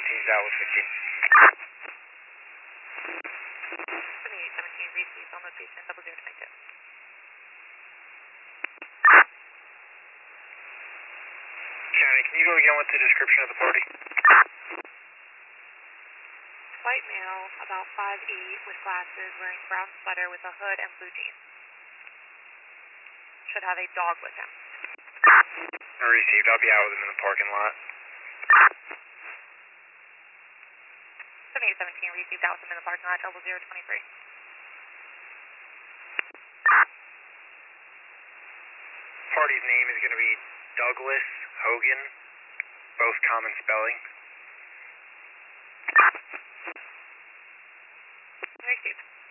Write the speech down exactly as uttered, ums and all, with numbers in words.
seventeen, Dallas fifteen. seventy-eight seventeen, received on location, double zero twenty-two. County, can you go again with the description of the party? White male, about five eight, with glasses, wearing brown sweater with a hood and blue jeans. Should have a dog with him. Received. I'll be out with him in the parking lot. seventy-eight seventeen, received out with him in the parking lot, double zero twenty-three. Party's name is going to be Douglas Hogan, both common spelling. Received.